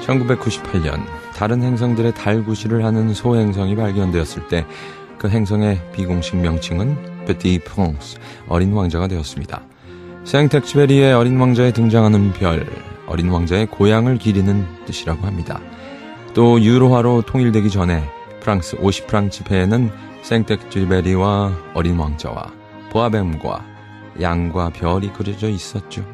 1998년 다른 행성들의 달구실을 하는 소행성이 발견되었을 때 그 행성의 비공식 명칭은 Petit Prince, 어린 왕자가 되었습니다. 생텍쥐베리의 어린 왕자에 등장하는 별, 어린 왕자의 고향을 기리는 뜻이라고 합니다. 또 유로화로 통일되기 전에 프랑스 50프랑치페에는 생텍쥐베리와 어린 왕자와 보아뱀과 양과 별이 그려져 있었죠.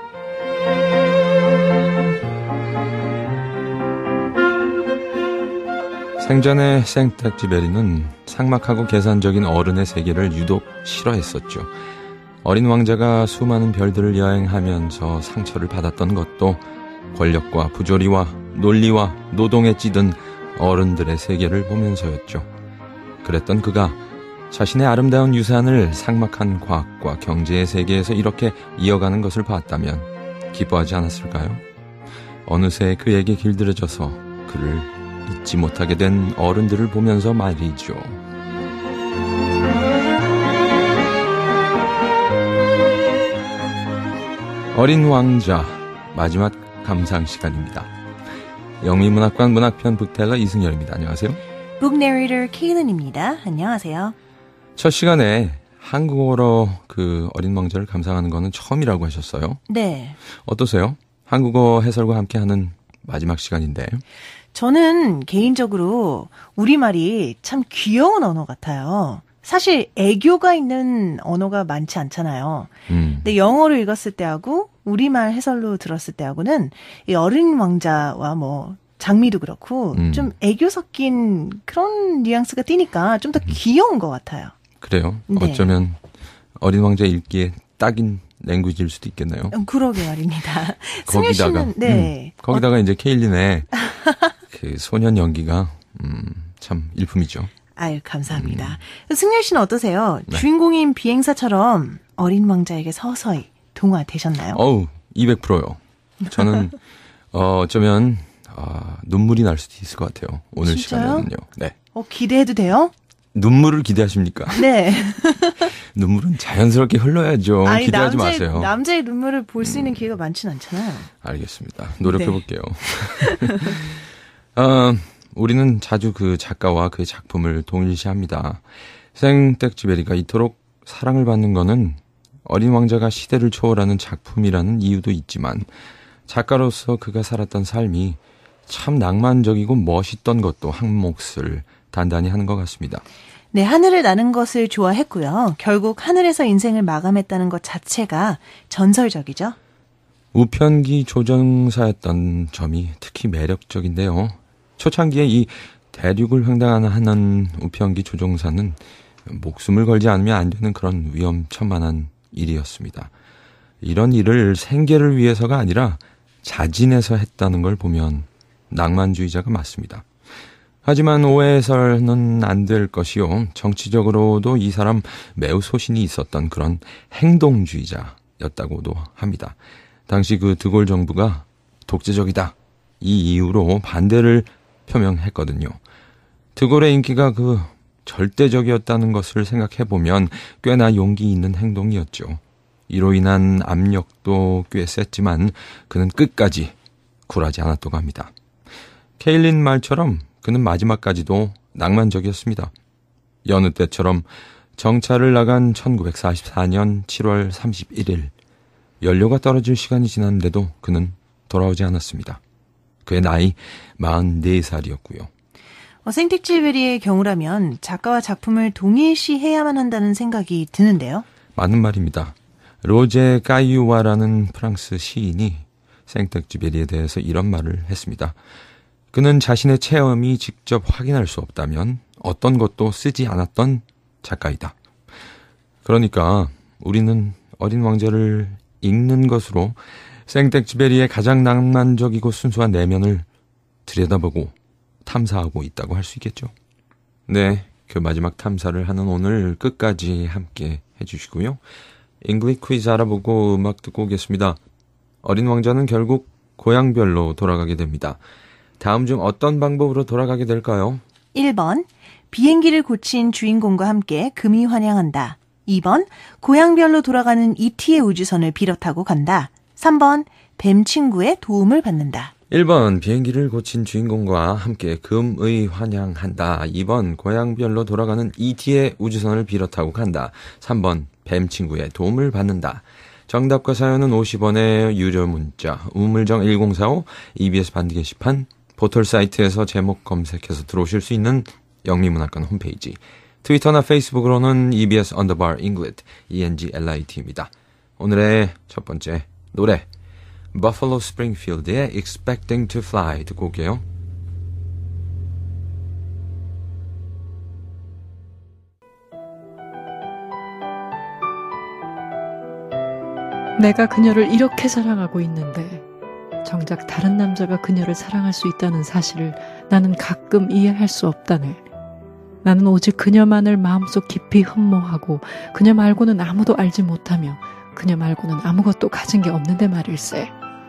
생전에 생텍쥐베리는 삭막하고 계산적인 어른의 세계를 유독 싫어했었죠. 어린 왕자가 수많은 별들을 여행하면서 상처를 받았던 것도 권력과 부조리와 논리와 노동에 찌든 어른들의 세계를 보면서였죠. 그랬던 그가 자신의 아름다운 유산을 삭막한 과학과 경제의 세계에서 이렇게 이어가는 것을 봤다면 기뻐하지 않았을까요? 어느새 그에게 길들여져서 그를 잊지 못하게 된 어른들을 보면서 말이죠. 어린 왕자 마지막 감상 시간입니다. 영미문학관 문학편 북텔러 이승열입니다. 안녕하세요. 북 내레이터 케일런입니다. 안녕하세요. 첫 시간에 한국어로 그 어린 왕자를 감상하는 거는 처음이라고 하셨어요. 네. 어떠세요? 한국어 해설과 함께하는 마지막 시간인데. 저는 개인적으로 우리말이 참 귀여운 언어 같아요. 사실 애교가 있는 언어가 많지 않잖아요. 근데 영어로 읽었을 때하고 우리말 해설로 들었을 때하고는 이 어린 왕자와 뭐 장미도 그렇고 좀 애교 섞인 그런 뉘앙스가 띄니까 좀 더 귀여운 것 같아요. 그래요? 네. 어쩌면 어린 왕자 읽기에 딱인 랭귀지일 수도 있겠네요. 그러게 말입니다. 거기다가 네. 거기다가 이제 케일린의 그 소년 연기가 참 일품이죠. 아유, 감사합니다. 승열 씨는 어떠세요? 네. 주인공인 비행사처럼 어린 왕자에게 서서히 동화되셨나요? 200%요. 저는 어쩌면 눈물이 날 수도 있을 것 같아요. 오늘 진짜요? 시간에는요. 네. 기대해도 돼요? 눈물을 기대하십니까? 네. 눈물은 자연스럽게 흘러야죠. 아니, 기대하지 마세요. 남자의 눈물을 볼 수 있는 기회가 많지는 않잖아요. 알겠습니다. 노력해 네. 볼게요. 우리는 자주 그 작가와 그의 작품을 동일시합니다. 생텍쥐베리가 이토록 사랑을 받는 거는 어린 왕자가 시대를 초월하는 작품이라는 이유도 있지만 작가로서 그가 살았던 삶이 참 낭만적이고 멋있던 것도 한 몫을 단단히 하는 것 같습니다. 네, 하늘을 나는 것을 좋아했고요. 결국 하늘에서 인생을 마감했다는 것 자체가 전설적이죠. 우편기 조종사였던 점이 특히 매력적인데요. 초창기에 이 대륙을 횡단하는 우편기 조종사는 목숨을 걸지 않으면 안 되는 그런 위험천만한 일이었습니다. 이런 일을 생계를 위해서가 아니라 자진해서 했다는 걸 보면 낭만주의자가 맞습니다. 하지만 오해해서는 안 될 것이요. 정치적으로도 이 사람 매우 소신이 있었던 그런 행동주의자였다고도 합니다. 당시 그 드골 정부가 독재적이다. 이 이유로 반대를 표명했거든요. 드골의 인기가 그 절대적이었다는 것을 생각해보면 꽤나 용기 있는 행동이었죠. 이로 인한 압력도 꽤 셌지만 그는 끝까지 굴하지 않았다고 합니다. 케일린 말처럼 그는 마지막까지도 낭만적이었습니다. 여느 때처럼 정찰을 나간 1944년 7월 31일 연료가 떨어질 시간이 지났는데도 그는 돌아오지 않았습니다. 그의 나이 44살이었고요. 생텍쥐베리의 경우라면 작가와 작품을 동일시해야만 한다는 생각이 드는데요. 맞는 말입니다. 로제 까이유와라는 프랑스 시인이 생텍쥐베리에 대해서 이런 말을 했습니다. 그는 자신의 체험이 직접 확인할 수 없다면 어떤 것도 쓰지 않았던 작가이다. 그러니까 우리는 어린 왕자를 읽는 것으로 생텍쥐베리의 가장 낭만적이고 순수한 내면을 들여다보고 탐사하고 있다고 할 수 있겠죠. 네, 그 마지막 탐사를 하는 오늘 끝까지 함께 해주시고요. 잉글리시 퀴즈 알아보고 음악 듣고 오겠습니다. 어린 왕자는 결국 고향별로 돌아가게 됩니다. 다음 중 어떤 방법으로 돌아가게 될까요? 1번, 비행기를 고친 주인공과 함께 금이 환영한다. 2번, 고향별로 돌아가는 ET의 우주선을 빌어 타고 간다. 3번, 뱀 친구의 도움을 받는다. 1번 비행기를 고친 주인공과 함께 금의 환영한다. 2번 고향별로 돌아가는 ET의 우주선을 빌어 타고 간다. 3번 뱀친구의 도움을 받는다. 정답과 사연은 50원의 유료 문자 우물정 1045 EBS 반디 게시판 포털 사이트에서 제목 검색해서 들어오실 수 있는 영미문학관 홈페이지 트위터나 페이스북으로는 EBS _Englit ENGLIT입니다. 오늘의 첫 번째 노래 Buffalo Springfield의 Expecting to Fly 듣고 올게요. 내가 그녀를 이렇게 사랑하고 있는데 정작 다른 남자가 그녀를 사랑할 수 있다는 사실을 나는 가끔 이해할 수 없다네. 나는 오직 그녀만을 마음속 깊이 흠모하고 그녀 말고는 아무도 알지 못하며 그녀 말고는 아무것도 가진 게 없는데 말일세.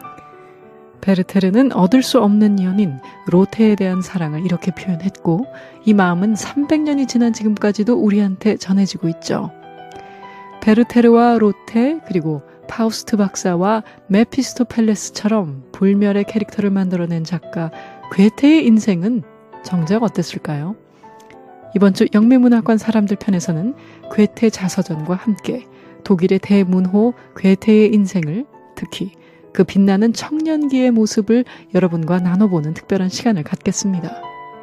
베르테르는 얻을 수 없는 연인 로테에 대한 사랑을 이렇게 표현했고 이 마음은 300년이 지난 지금까지도 우리한테 전해지고 있죠. 베르테르와 로테 그리고 파우스트 박사와 메피스토펠레스처럼 불멸의 캐릭터를 만들어낸 작가 괴테의 인생은 정작 어땠을까요? 이번 주 영미문학관 사람들 편에서는 괴테 자서전과 함께 독일의 대문호 괴테의 인생을 특히 그 빛나는 청년기의 모습을 여러분과 나눠보는 특별한 시간을 갖겠습니다.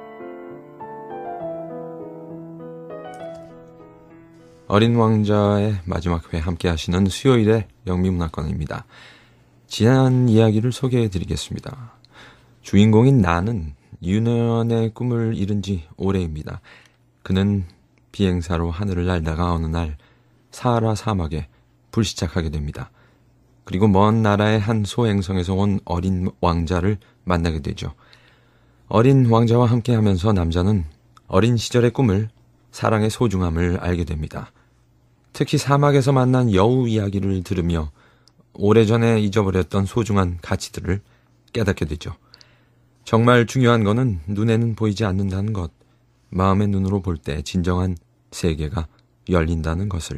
어린 왕자의 마지막 회 함께 하시는 수요일의 영미문학관입니다. 지난 이야기를 소개해드리겠습니다. 주인공인 나는 유년의 꿈을 이룬 지 오래입니다. 그는 비행사로 하늘을 날다가 어느 날 사하라 사막에 불시착하게 됩니다. 그리고 먼 나라의 한 소행성에서 온 어린 왕자를 만나게 되죠. 어린 왕자와 함께하면서 남자는 어린 시절의 꿈을, 사랑의 소중함을 알게 됩니다. 특히 사막에서 만난 여우 이야기를 들으며 오래전에 잊어버렸던 소중한 가치들을 깨닫게 되죠. 정말 중요한 거는 눈에는 보이지 않는다는 것, 마음의 눈으로 볼 때 진정한 세계가 열린다는 것을.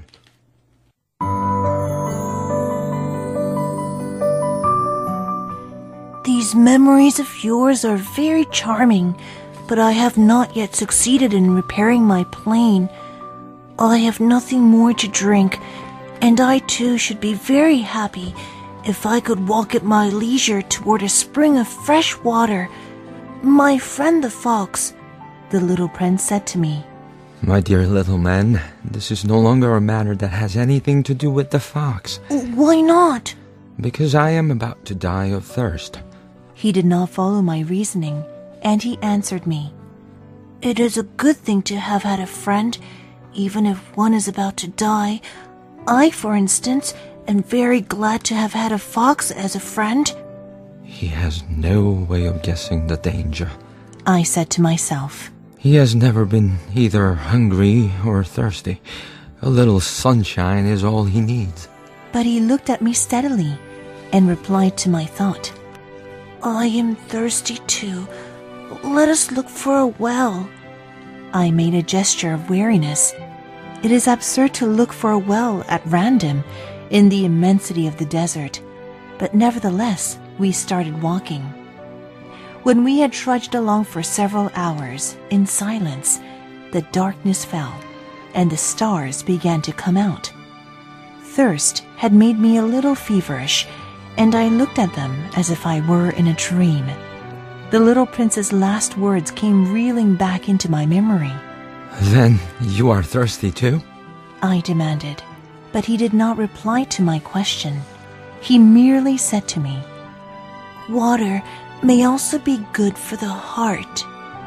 These memories of yours are very charming, but I have not yet succeeded in repairing my plane. I have nothing more to drink, and I too should be very happy if I could walk at my leisure toward a spring of fresh water. My friend the fox, the little prince said to me. My dear little man, this is no longer a matter that has anything to do with the fox. Why not? Because I am about to die of thirst. He did not follow my reasoning, and he answered me. It is a good thing to have had a friend, even if one is about to die. I, for instance, am very glad to have had a fox as a friend. He has no way of guessing the danger, I said to myself. He has never been either hungry or thirsty. A little sunshine is all he needs. But he looked at me steadily and replied to my thought. I am thirsty too. Let us look for a well. I made a gesture of weariness. It is absurd to look for a well at random in the immensity of the desert, but nevertheless we started walking. When we had trudged along for several hours in silence, the darkness fell, and the stars began to come out. Thirst had made me a little feverish, and I looked at them as if I were in a dream. The little prince's last words came reeling back into my memory. Then you are thirsty too? I demanded, but he did not reply to my question. He merely said to me, Water may also be good for the heart.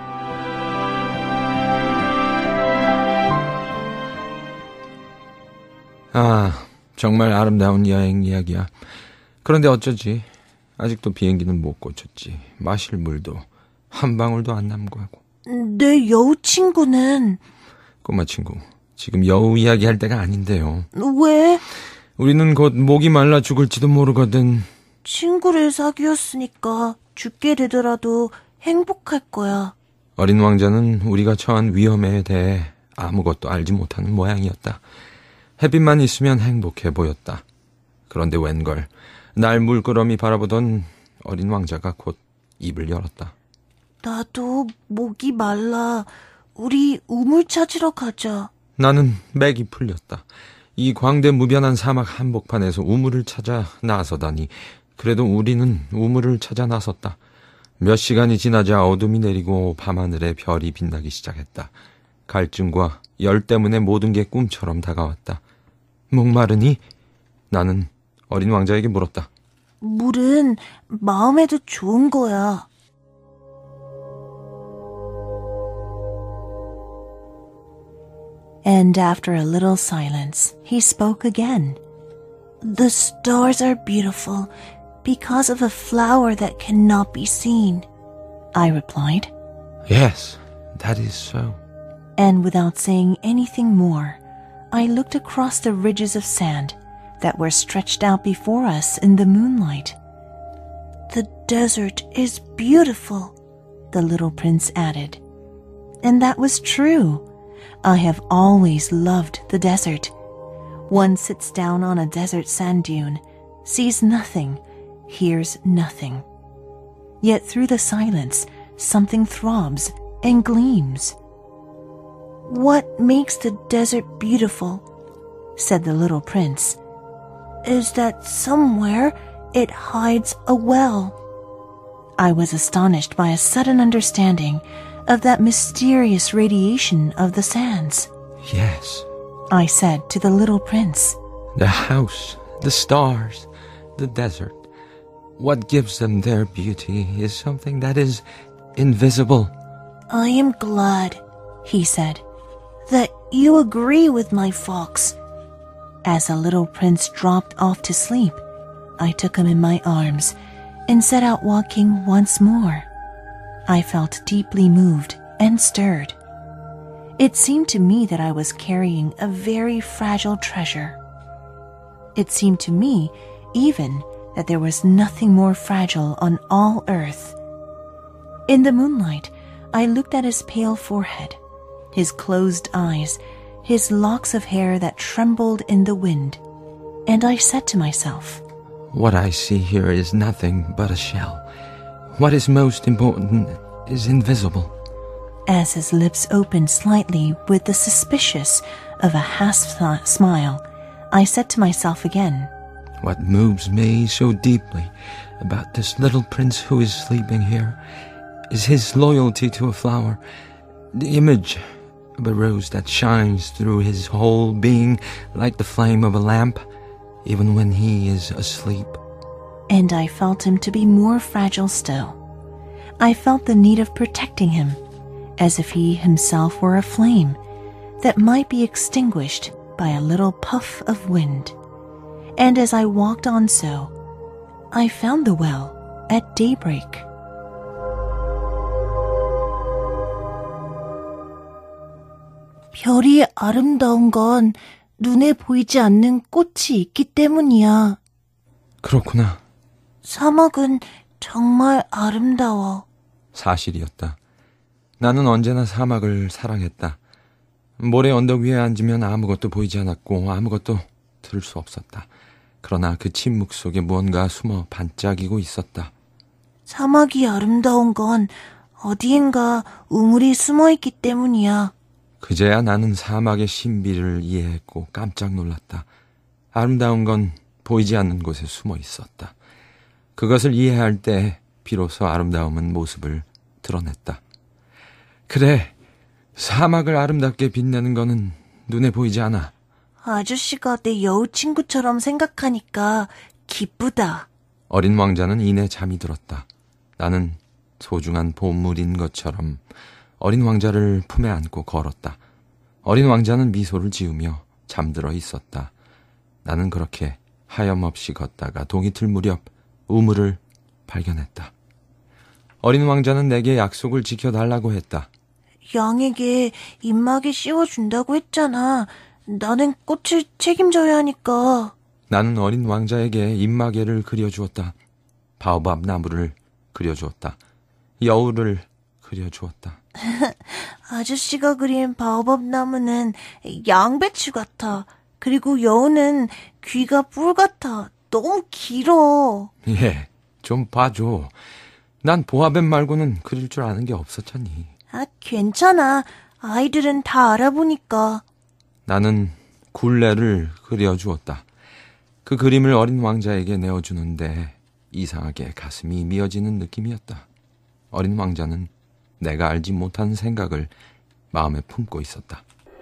아, 정말 아름다운 여행 이야기야. 그런데 어쩌지? 아직도 비행기는 못 고쳤지. 마실 물도 한 방울도 안 남고 하고. 내 여우 친구는... 꼬마 친구, 지금 여우 이야기할 때가 아닌데요. 왜? 우리는 곧 목이 말라 죽을지도 모르거든. 친구를 사귀었으니까 죽게 되더라도 행복할 거야. 어린 왕자는 우리가 처한 위험에 대해 아무것도 알지 못하는 모양이었다. 햇빛만 있으면 행복해 보였다. 그런데 웬걸, 날 물끄러미 바라보던 어린 왕자가 곧 입을 열었다. 나도 목이 말라. 우리 우물 찾으러 가자. 나는 맥이 풀렸다. 이 광대무변한 사막 한복판에서 우물을 찾아 나서다니. 그래도 우리는 우물을 찾아 나섰다. 몇 시간이 지나자 어둠이 내리고 밤하늘에 별이 빛나기 시작했다. 갈증과 열 때문에 모든 게 꿈처럼 다가왔다. 목마르니? 나는 어린 왕자에게 물었다. 물은 마음에도 좋은 거야. And after a little silence, he spoke again. The stars are beautiful because of a flower that cannot be seen, I replied. Yes, that is so. And without saying anything more, I looked across the ridges of sand that were stretched out before us in the moonlight. The desert is beautiful, the little prince added. And that was true. I have always loved the desert. One sits down on a desert sand dune, sees nothing, hears nothing. Yet through the silence, something throbs and gleams. What makes the desert beautiful, said the little prince, is that somewhere it hides a well. I was astonished by a sudden understanding of that mysterious radiation of the sands. Yes, I said to the little prince. The house, the stars, the desert. What gives them their beauty is something that is invisible. I am glad, he said, that you agree with my fox. As the little prince dropped off to sleep, I took him in my arms and set out walking once more. I felt deeply moved and stirred. It seemed to me that I was carrying a very fragile treasure. It seemed to me even that there was nothing more fragile on all earth. In the moonlight, I looked at his pale forehead, his closed eyes, his locks of hair that trembled in the wind, and I said to myself, What I see here is nothing but a shell. What is most important is invisible. As his lips opened slightly with the suspicious of a half smile, I said to myself again, What moves me so deeply about this little prince who is sleeping here is his loyalty to a flower, the image of a rose that shines through his whole being like the flame of a lamp, even when he is asleep. And I felt him to be more fragile still. I felt the need of protecting him, as if he himself were a flame that might be extinguished by a little puff of wind. And as I walked on so, I found the well at daybreak. 별이 아름다운 건 눈에 보이지 않는 꽃이 있기 때문이야. 그렇구나. 사막은 정말 아름다워. 사실이었다. 나는 언제나 사막을 사랑했다. 모래 언덕 위에 앉으면 아무것도 보이지 않았고 아무것도 들을 수 없었다. 그러나 그 침묵 속에 무언가 숨어 반짝이고 있었다. 사막이 아름다운 건 어디엔가 우물이 숨어 있기 때문이야. 그제야 나는 사막의 신비를 이해했고 깜짝 놀랐다. 아름다운 건 보이지 않는 곳에 숨어 있었다. 그것을 이해할 때 비로소 아름다움은 모습을 드러냈다. 그래, 사막을 아름답게 빛내는 거는 눈에 보이지 않아. 아저씨가 내 여우 친구처럼 생각하니까 기쁘다. 어린 왕자는 이내 잠이 들었다. 나는 소중한 보물인 것처럼 어린 왕자를 품에 안고 걸었다. 어린 왕자는 미소를 지으며 잠들어 있었다. 나는 그렇게 하염없이 걷다가 동이 틀 무렵 우물을 발견했다. 어린 왕자는 내게 약속을 지켜달라고 했다. 양에게 입막에 씌워준다고 했잖아. 나는 꽃을 책임져야 하니까. 나는 어린 왕자에게 입마개를 그려주었다. 바오밥 나무를 그려주었다. 여우를 그려주었다. 아저씨가 그린 바오밥 나무는 양배추 같아. 그리고 여우는 귀가 뿔 같아. 너무 길어. 예, 좀 봐줘. 난 보아뱀 말고는 그릴 줄 아는 게 없었잖니. 아, 괜찮아. 아이들은 다 알아보니까. 나는 굴레를 그려주었다. 그 그림을 어린 왕자에게 내어주는데 이상하게 가슴이 미어지는 느낌이었다. 어린 왕자는 내가 알지 못한 생각을 마음에 품고 있었다.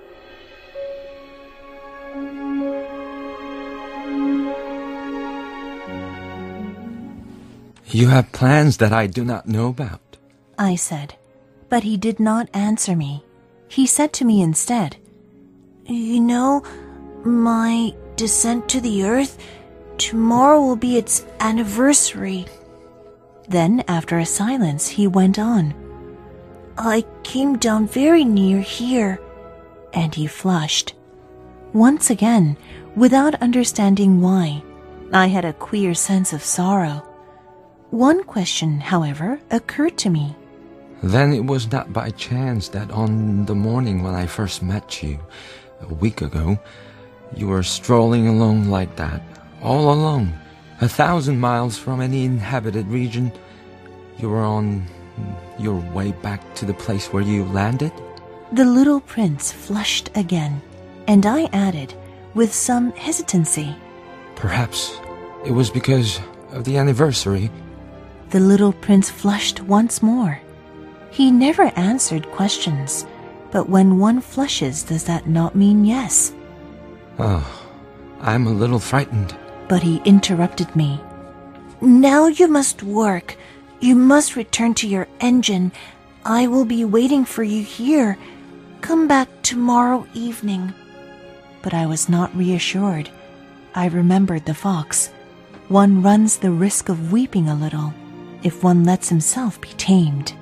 You have plans that I do not know about. I said, but he did not answer me. He said to me instead, You know, my descent to the earth, tomorrow will be its anniversary. Then, after a silence, he went on, I came down very near here. And he flushed. Once again, without understanding why, I had a queer sense of sorrow. One question, however, occurred to me. Then it was not by chance that on the morning when I first met you, a week ago, you were strolling along like that, all alone, 1,000 miles from any inhabited region. You were on your way back to the place where you landed? The little prince flushed again, and I added, with some hesitancy, Perhaps it was because of the anniversary. The little prince flushed once more. He never answered questions, but when one flushes, does that not mean yes? Oh, I'm a little frightened. But he interrupted me. Now you must work. You must return to your engine. I will be waiting for you here. Come back tomorrow evening. But I was not reassured. I remembered the fox. One runs the risk of weeping a little if one lets himself be tamed.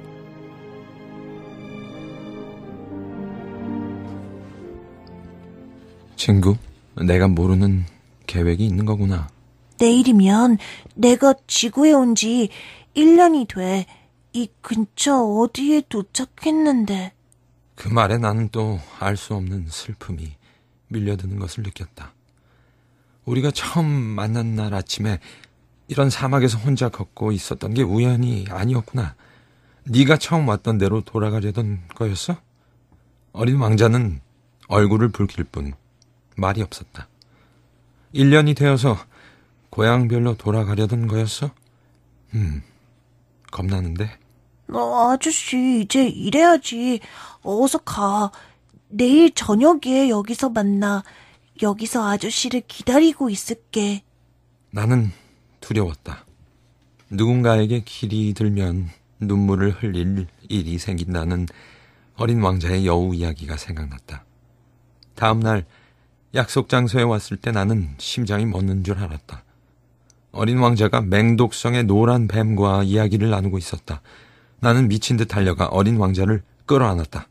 친구, 내가 모르는 계획이 있는 거구나. 내일이면 내가 지구에 온 지 1년이 돼. 이 근처 어디에 도착했는데. 그 말에 나는 또 알 수 없는 슬픔이 밀려드는 것을 느꼈다. 우리가 처음 만난 날 아침에 이런 사막에서 혼자 걷고 있었던 게 우연이 아니었구나. 네가 처음 왔던 데로 돌아가려던 거였어? 어린 왕자는 얼굴을 붉힐 뿐 말이 없었다. 1년이 되어서 고향별로 돌아가려던 거였어? 겁나는데. 아저씨, 이제 일해야지. 어서 가. 내일 저녁에 여기서 만나. 여기서 아저씨를 기다리고 있을게. 나는 두려웠다. 누군가에게 길이 들면 눈물을 흘릴 일이 생긴다는 어린 왕자의 여우 이야기가 생각났다. 다음 날 약속 장소에 왔을 때 나는 심장이 멎는 줄 알았다. 어린 왕자가 맹독성의 노란 뱀과 이야기를 나누고 있었다. 나는 미친 듯 달려가 어린 왕자를 끌어안았다.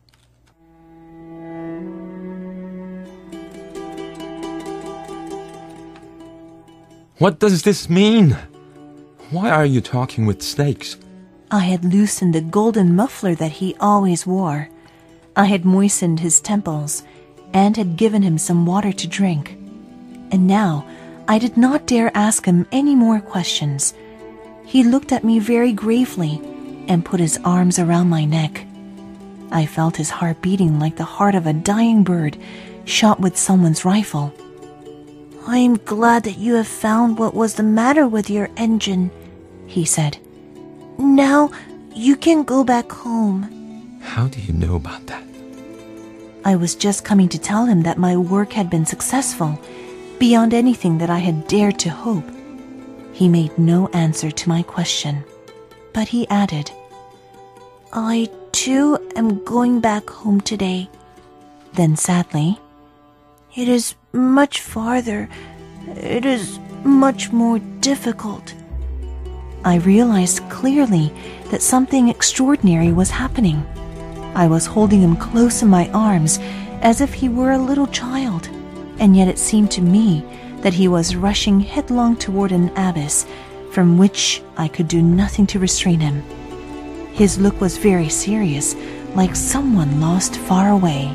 What does this mean? Why are you talking with snakes? I had loosened the golden muffler that he always wore. I had moistened his temples and had given him some water to drink. And now I did not dare ask him any more questions. He looked at me very gravely and put his arms around my neck. I felt his heart beating like the heart of a dying bird shot with someone's rifle. I am glad that you have found what was the matter with your engine, he said. Now you can go back home. How do you know about that? I was just coming to tell him that my work had been successful, beyond anything that I had dared to hope. He made no answer to my question, but he added, I too am going back home today. Then sadly, it is much farther. It is much more difficult. I realized clearly that something extraordinary was happening. I was holding him close in my arms as if he were a little child, and yet it seemed to me that he was rushing headlong toward an abyss from which I could do nothing to restrain him. His look was very serious, like someone lost far away.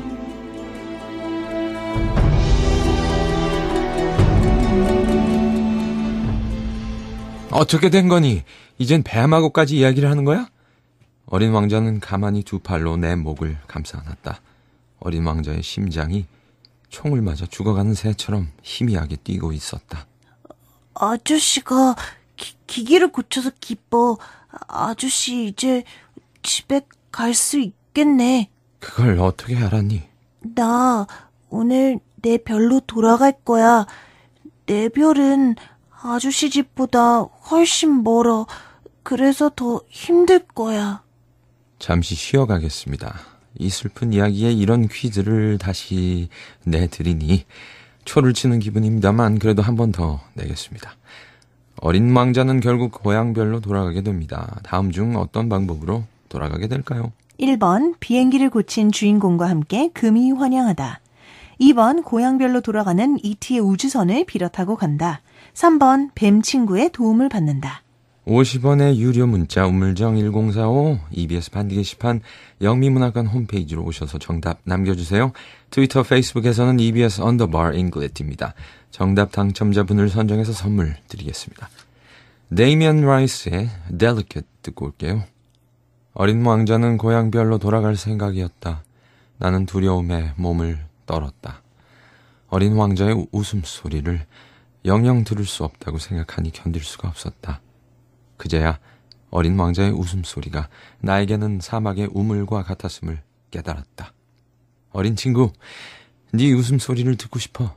어떻게 된 거니? 이젠 뱀하고까지 이야기를 하는 거야? 어린 왕자는 가만히 두 팔로 내 목을 감싸 안았다. 어린 왕자의 심장이 총을 맞아 죽어가는 새처럼 희미하게 뛰고 있었다. 아저씨가 기계를 고쳐서 기뻐. 아저씨 이제 집에 갈 수 있겠네. 그걸 어떻게 알았니? 나 오늘 내 별로 돌아갈 거야. 내 별은 아저씨 집보다 훨씬 멀어. 그래서 더 힘들 거야. 잠시 쉬어가겠습니다. 이 슬픈 이야기에 이런 퀴즈를 다시 내드리니 초를 치는 기분입니다만 그래도 한 번 더 내겠습니다. 어린 왕자는 결국 고향별로 돌아가게 됩니다. 다음 중 어떤 방법으로 돌아가게 될까요? 1번 비행기를 고친 주인공과 함께 금이 환영하다. 2번 고향별로 돌아가는 E.T의 우주선을 빌어타고 간다. 3번 뱀 친구의 도움을 받는다. 50원의 유료 문자 우물정 1045 EBS 반디 게시판 영미문학관 홈페이지로 오셔서 정답 남겨주세요. 트위터, 페이스북에서는 EBS _English입니다. 정답 당첨자분을 선정해서 선물 드리겠습니다. 데이미언 라이스의 Delicate 듣고 올게요. 어린 왕자는 고향별로 돌아갈 생각이었다. 나는 두려움에 몸을 떨었다. 어린 왕자의 웃음소리를 영영 들을 수 없다고 생각하니 견딜 수가 없었다. 그제야 어린 왕자의 웃음소리가 나에게는 사막의 우물과 같았음을 깨달았다. 어린 친구, 네 웃음소리를 듣고 싶어.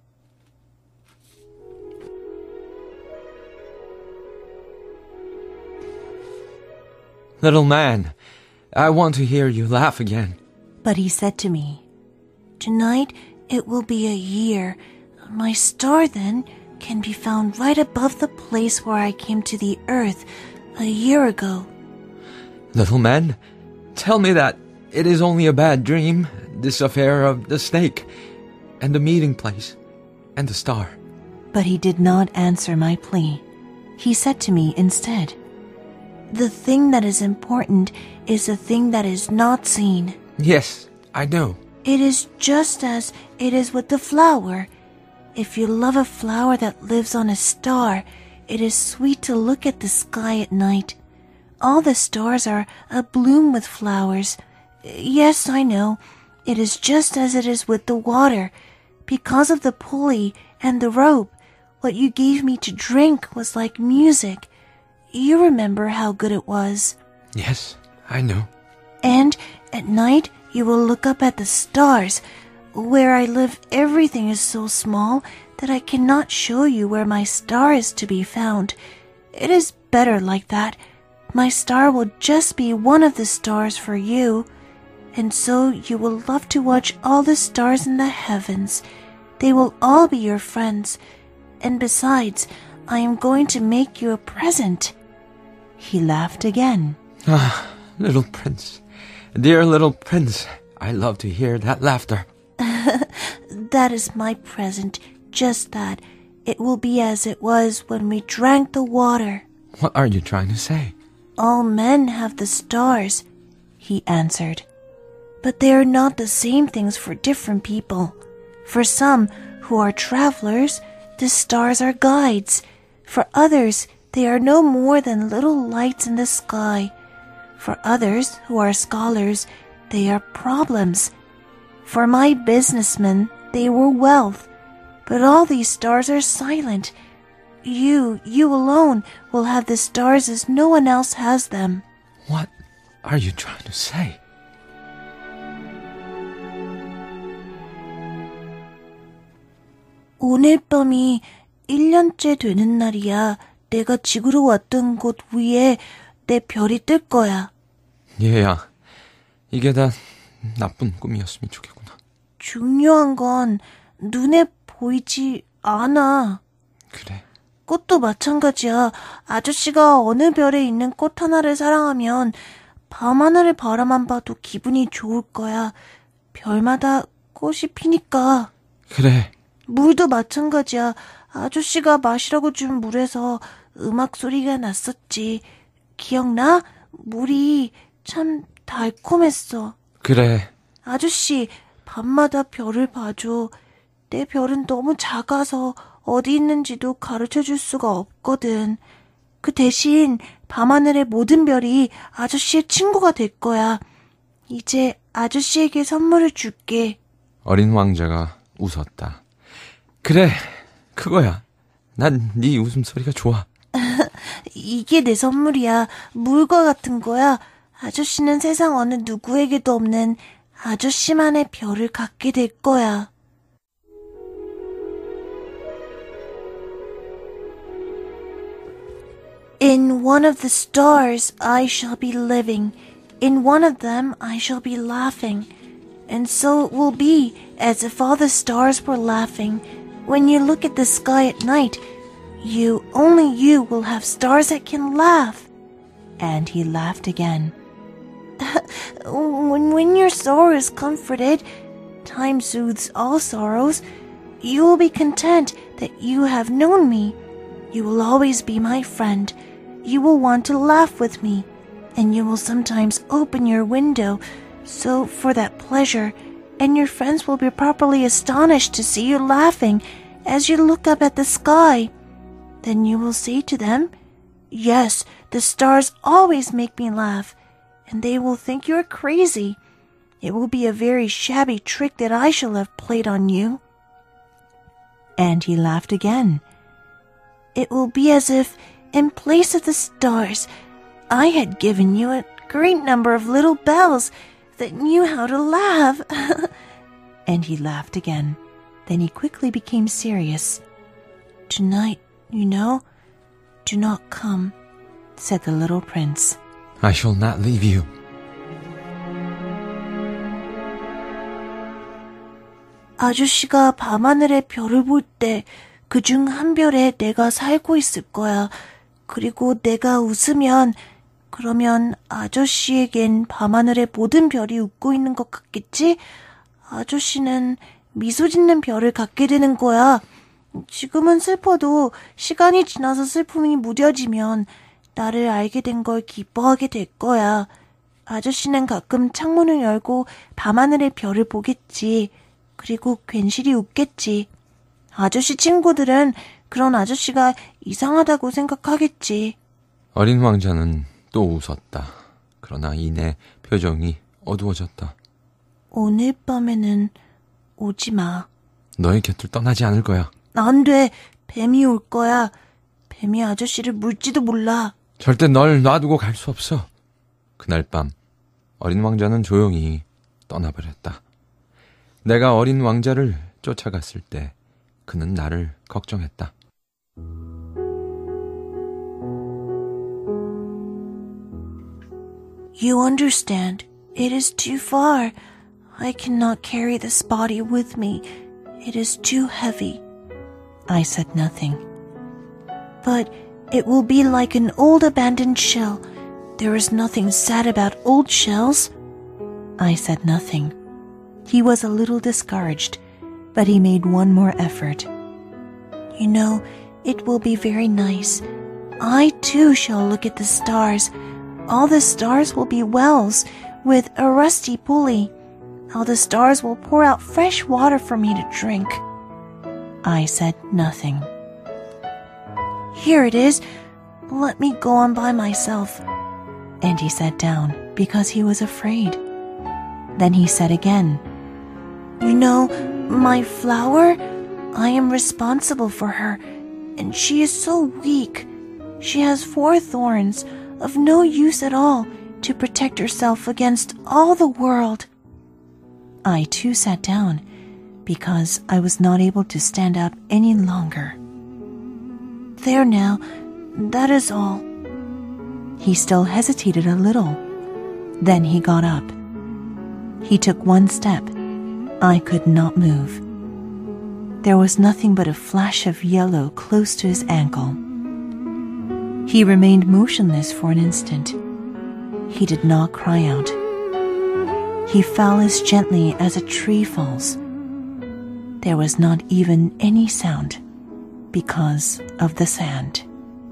Little man, I want to hear you laugh again. But he said to me, Tonight it will be a year. My star then can be found right above the place where I came to the earth a year ago. Little man, tell me that it is only a bad dream, this affair of the snake, and the meeting place, and the star. But he did not answer my plea. He said to me instead, The thing that is important is the thing that is not seen. Yes, I know. It is just as it is with the flower. If you love a flower that lives on a star, it is sweet to look at the sky at night. All the stars are abloom with flowers. Yes, I know. It is just as it is with the water. Because of the pulley and the rope, what you gave me to drink was like music. You remember how good it was. Yes, I know. And at night, you will look up at the stars. Where I live, everything is so small that I cannot show you where my star is to be found. It is better like that. My star will just be one of the stars for you. And so you will love to watch all the stars in the heavens. They will all be your friends. And besides, I am going to make you a present. He laughed again. Ah, little prince. Dear little prince. I love to hear that laughter. That is my present. Just that. It will be as it was when we drank the water. What are you trying to say? All men have the stars, he answered. But they are not the same things for different people. For some who are travelers, the stars are guides. For others, they are no more than little lights in the sky. For others who are scholars, they are problems. For my businessmen, they were wealth. But all these stars are silent. You alone will have the stars as no one else has them. What are you trying to say? 오늘 밤이 1년째 되는 날이야. 내가 지구로 왔던 곳 위에 내 별이 뜰 거야. 얘야, 이게 다 나쁜 꿈이었으면 좋겠구나. 중요한 건 눈에 보이지 않아. 그래. 꽃도 마찬가지야. 아저씨가 어느 별에 있는 꽃 하나를 사랑하면 밤하늘을 바라만 봐도 기분이 좋을 거야. 별마다 꽃이 피니까. 그래. 물도 마찬가지야. 아저씨가 마시라고 준 물에서 음악 소리가 났었지. 기억나? 물이 참 달콤했어. 그래. 아저씨, 밤마다 별을 봐줘. 내 별은 너무 작아서 어디 있는지도 가르쳐줄 수가 없거든. 그 대신 밤하늘의 모든 별이 아저씨의 친구가 될 거야. 이제 아저씨에게 선물을 줄게. 어린 왕자가 웃었다. 그래, 그거야. 난 네 웃음소리가 좋아. 이게 내 선물이야. 물과 같은 거야. 아저씨는 세상 어느 누구에게도 없는 아저씨만의 별을 갖게 될 거야. In one of the stars I shall be living. In one of them I shall be laughing. And so it will be as if all the stars were laughing. When you look at the sky at night, only you will have stars that can laugh. And he laughed again. When your sorrow is comforted, time soothes all sorrows. You will be content that you have known me. You will always be my friend. You will want to laugh with me, and you will sometimes open your window, so for that pleasure, and your friends will be properly astonished to see you laughing as you look up at the sky. Then you will say to them, "Yes, the stars always make me laugh," and they will think you are crazy. It will be a very shabby trick that I shall have played on you. And he laughed again. It will be as if, in place of the stars, I had given you a great number of little bells that knew how to laugh. And he laughed again. Then he quickly became serious. Tonight, do not come, said the little prince. I shall not leave you. 아저씨가 밤하늘의 별을 볼 때 그중 한 별에 내가 살고 있을 거야. 그리고 내가 웃으면 그러면 아저씨에겐 밤하늘의 모든 별이 웃고 있는 것 같겠지? 아저씨는 미소 짓는 별을 갖게 되는 거야. 지금은 슬퍼도 시간이 지나서 슬픔이 무뎌지면 나를 알게 된 걸 기뻐하게 될 거야. 아저씨는 가끔 창문을 열고 밤하늘의 별을 보겠지. 그리고 괜시리 웃겠지. 아저씨 친구들은 그런 아저씨가 이상하다고 생각하겠지. 어린 왕자는 또 웃었다. 그러나 이내 표정이 어두워졌다. 오늘 밤에는 오지 마. 너의 곁을 떠나지 않을 거야. 안 돼. 뱀이 올 거야. 뱀이 아저씨를 물지도 몰라. 절대 널 놔두고 갈 수 없어. 그날 밤 어린 왕자는 조용히 떠나버렸다. 내가 어린 왕자를 쫓아갔을 때 그는 나를 걱정했다. You understand. It is too far. I cannot carry this body with me. It is too heavy. I said nothing. But it will be like an old abandoned shell. There is nothing sad about old shells. I said nothing. He was a little discouraged, but he made one more effort. It will be very nice. I too shall look at the stars. All the stars will be wells with a rusty pulley. All the stars will pour out fresh water for me to drink. I said nothing. Here it is. Let me go on by myself. And he sat down because he was afraid. Then he said again, My flower, I am responsible for her, and she is so weak. She has 4 thorns, of no use at all, to protect herself against all the world. I too sat down, because I was not able to stand up any longer. There now, that is all. He still hesitated a little. Then he got up. He took one step. I could not move. There was nothing but a flash of yellow close to his ankle. He remained motionless for an instant. He did not cry out. He fell as gently as a tree falls. There was not even any sound because of the sand.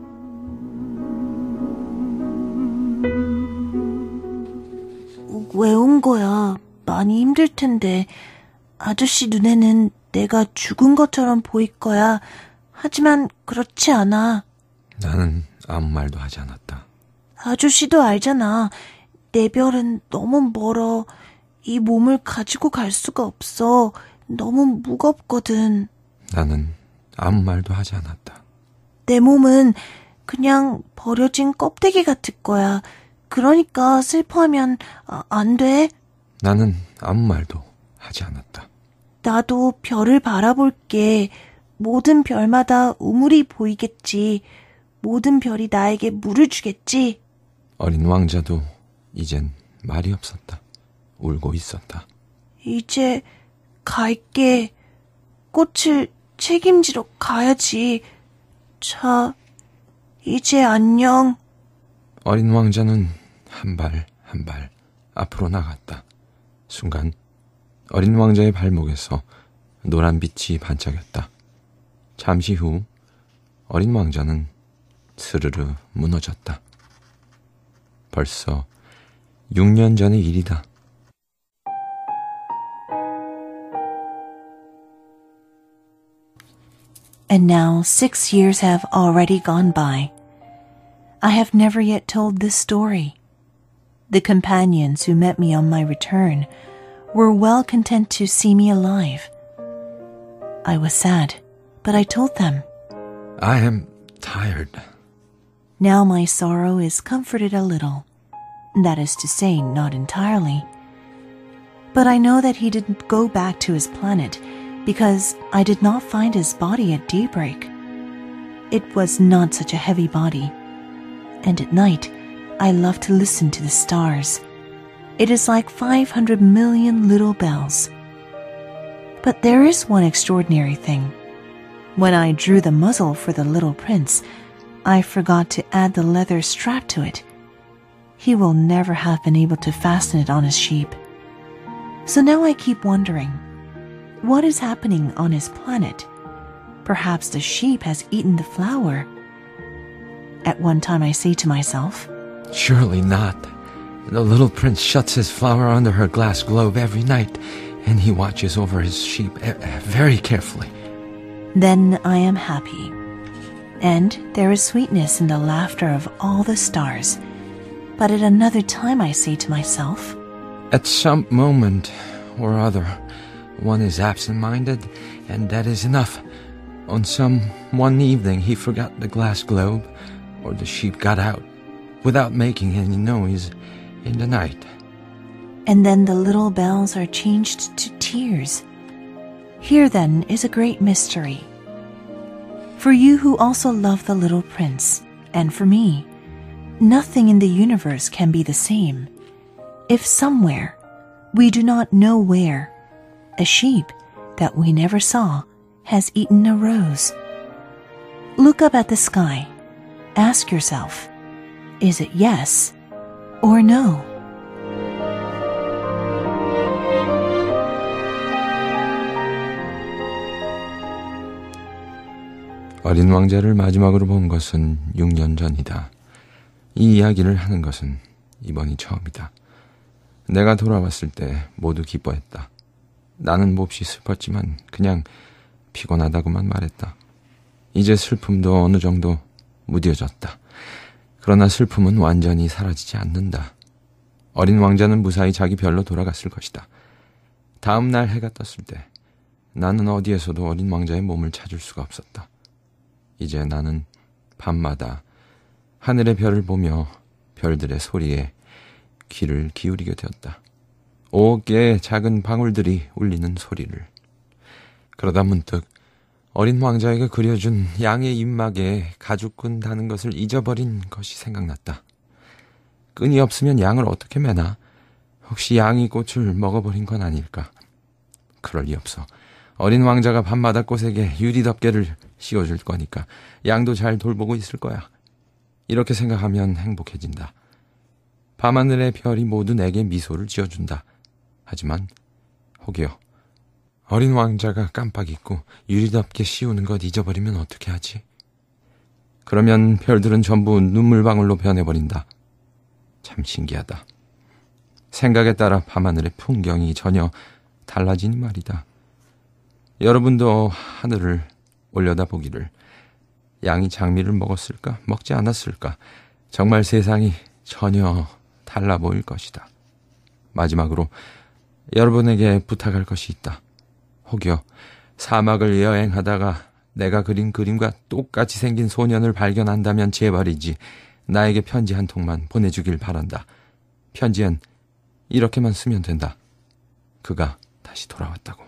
왜 온 거야? 많이 힘들 텐데. 아저씨 눈에는 내가 죽은 것처럼 보일 거야. 하지만 그렇지 않아. 나는 아무 말도 하지 않았다. 아저씨도 알잖아. 내 별은 너무 멀어. 이 몸을 가지고 갈 수가 없어. 너무 무겁거든. 나는 아무 말도 하지 않았다. 내 몸은 그냥 버려진 껍데기 같을 거야. 그러니까 슬퍼하면 안 돼. 나는 아무 말도 하지 않았다. 나도 별을 바라볼게. 모든 별마다 우물이 보이겠지. 모든 별이 나에게 물을 주겠지. 어린 왕자도 이젠 말이 없었다. 울고 있었다. 이제 갈게. 꽃을 책임지러 가야지. 자, 이제 안녕. 어린 왕자는 한 발 한 발 앞으로 나갔다. 순간 어린 왕자의 발목에서 노란 빛이 반짝였다. 잠시 후 어린 왕자는 스르르 무너졌다. 벌써 6년 전의 일이다. And now 6 years have already gone by. I have never yet told this story. The companions who met me on my return were well content to see me alive. I was sad, but I told them. I am tired. Now my sorrow is comforted a little. That is to say, not entirely. But I know that he didn't go back to his planet because I did not find his body at daybreak. It was not such a heavy body. And at night, I love to listen to the stars. It is like 500 million little bells. But there is one extraordinary thing. When I drew the muzzle for the little prince, I forgot to add the leather strap to it. He will never have been able to fasten it on his sheep. So now I keep wondering, what is happening on his planet? Perhaps the sheep has eaten the flower. At one time I say to myself, Surely not. The little prince shuts his flower under her glass globe every night, and he watches over his sheep very carefully. Then I am happy. And there is sweetness in the laughter of all the stars. But at another time I say to myself, At some moment or other, one is absent-minded, and that is enough. On some one evening he forgot the glass globe, or the sheep got out, without making any noise in the night. And then the little bells are changed to tears. Here then is a great mystery. For you who also love the little prince, and for me, nothing in the universe can be the same. If somewhere, we do not know where, a sheep that we never saw has eaten a rose. Look up at the sky. Ask yourself, is it yes or no? 어린 왕자를 마지막으로 본 것은 6년 전이다. 이 이야기를 하는 것은 이번이 처음이다. 내가 돌아왔을 때 모두 기뻐했다. 나는 몹시 슬펐지만 그냥 피곤하다고만 말했다. 이제 슬픔도 어느 정도 무뎌졌다. 그러나 슬픔은 완전히 사라지지 않는다. 어린 왕자는 무사히 자기 별로 돌아갔을 것이다. 다음 날 해가 떴을 때 나는 어디에서도 어린 왕자의 몸을 찾을 수가 없었다. 이제 나는 밤마다 하늘의 별을 보며 별들의 소리에 귀를 기울이게 되었다. 5개의 작은 방울들이 울리는 소리를. 그러다 문득 어린 왕자에게 그려준 양의 입막에 가죽끈 다는 것을 잊어버린 것이 생각났다. 끈이 없으면 양을 어떻게 매나? 혹시 양이 꽃을 먹어버린 건 아닐까? 그럴 리 없어. 어린 왕자가 밤마다 꽃에게 유리덮개를 씌워줄 거니까 양도 잘 돌보고 있을 거야. 이렇게 생각하면 행복해진다. 밤하늘의 별이 모두 내게 미소를 지어준다. 하지만 혹여 어린 왕자가 깜빡 잊고 유리덮개 씌우는 것 잊어버리면 어떻게 하지? 그러면 별들은 전부 눈물방울로 변해버린다. 참 신기하다. 생각에 따라 밤하늘의 풍경이 전혀 달라지니 말이다. 여러분도 하늘을 올려다보기를, 양이 장미를 먹었을까? 먹지 않았을까? 정말 세상이 전혀 달라 보일 것이다. 마지막으로 여러분에게 부탁할 것이 있다. 혹여 사막을 여행하다가 내가 그린 그림과 똑같이 생긴 소년을 발견한다면 제발이지 나에게 편지 한 통만 보내주길 바란다. 편지엔 이렇게만 쓰면 된다. 그가 다시 돌아왔다고.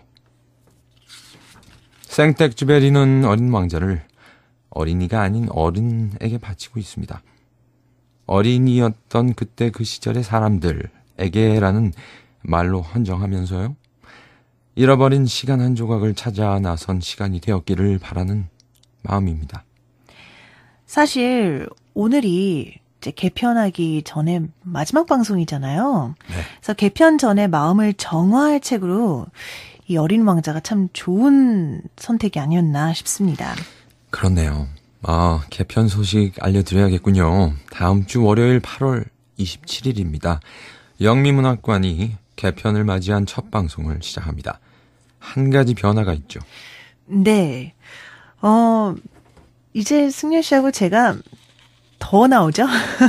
생텍쥐베리는 어린 왕자를 어린이가 아닌 어른에게 바치고 있습니다. 어린이였던 그때 그 시절의 사람들에게라는 말로 헌정하면서요. 잃어버린 시간 한 조각을 찾아 나선 시간이 되었기를 바라는 마음입니다. 사실 오늘이 이제 개편하기 전에 마지막 방송이잖아요. 네. 그래서 개편 전에 마음을 정화할 책으로 이 어린 왕자가 참 좋은 선택이 아니었나 싶습니다. 그렇네요. 개편 소식 알려드려야겠군요. 다음 주 월요일 8월 27일입니다. 영미문학관이 개편을 맞이한 첫 방송을 시작합니다. 한 가지 변화가 있죠. 네. 이제 승열 씨하고 제가 더 나오죠?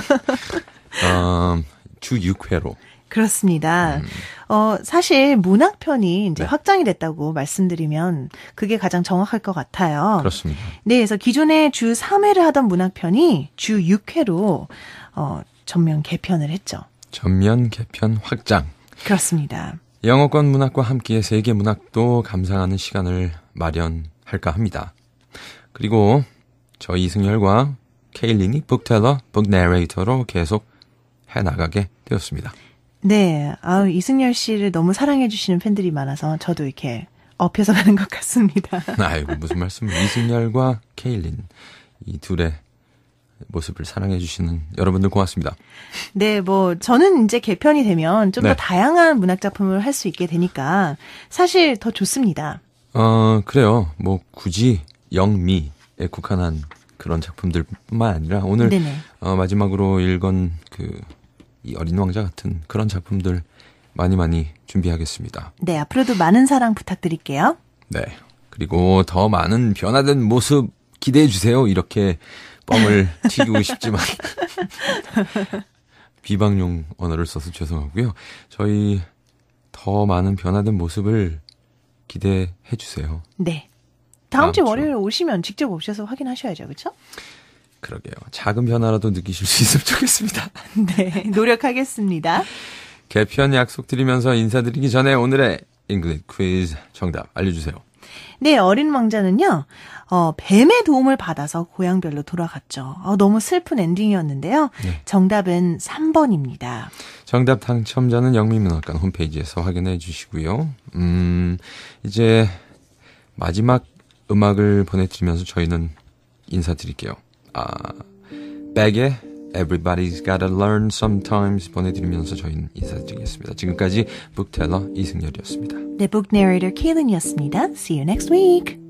주 6회로. 그렇습니다. 사실 문학편이 이제 네. 확장이 됐다고 말씀드리면 그게 가장 정확할 것 같아요. 그렇습니다. 네, 그래서 기존에 주 3회를 하던 문학편이 주 6회로 전면 개편을 했죠. 전면 개편 확장. 그렇습니다. 영어권 문학과 함께 세계 문학도 감상하는 시간을 마련할까 합니다. 그리고 저 이승열과 케일린이 북텔러, 북내레이터로 계속 해나가게 되었습니다. 네, 이승열 씨를 너무 사랑해 주시는 팬들이 많아서 저도 이렇게 업혀서 가는 것 같습니다. 아이고 무슨 말씀을. 이승열과 케일린 이 둘의 모습을 사랑해 주시는 여러분들 고맙습니다. 네, 저는 이제 개편이 되면 좀 더 네. 다양한 문학 작품을 할 수 있게 되니까 사실 더 좋습니다. 그래요. 굳이 영미에 국한한 그런 작품들뿐만 아니라 오늘 네네. 마지막으로 읽은 이 어린 왕자 같은 그런 작품들 많이 준비하겠습니다. 네, 앞으로도 많은 사랑 부탁드릴게요. 네. 그리고 더 많은 변화된 모습 기대해 주세요. 이렇게 뻥을 튀기고 싶지만 비방용 언어를 써서 죄송하고요. 저희 더 많은 변화된 모습을 기대해 주세요. 네. 다음 주 다음 주. 월요일 오시면 직접 오셔서 확인하셔야죠. 그렇죠? 그러게요. 작은 변화라도 느끼실 수 있으면 좋겠습니다. 네, 노력하겠습니다. 개편 약속드리면서 인사드리기 전에 오늘의 잉글리시 퀴즈 정답 알려주세요. 네, 어린 왕자는요, 뱀의 도움을 받아서 고향별로 돌아갔죠. 너무 슬픈 엔딩이었는데요. 네. 정답은 3번입니다. 정답 당첨자는 영미문학관 홈페이지에서 확인해 주시고요. 이제 마지막 음악을 보내드리면서 저희는 인사드릴게요. 백의 Everybody's Gotta Learn Sometimes 보내드리면서 저희는 인사드리겠습니다. 지금까지 북텔러 이승열이었습니다. 네, 북 내레이터 케일린이었습니다. See you next week.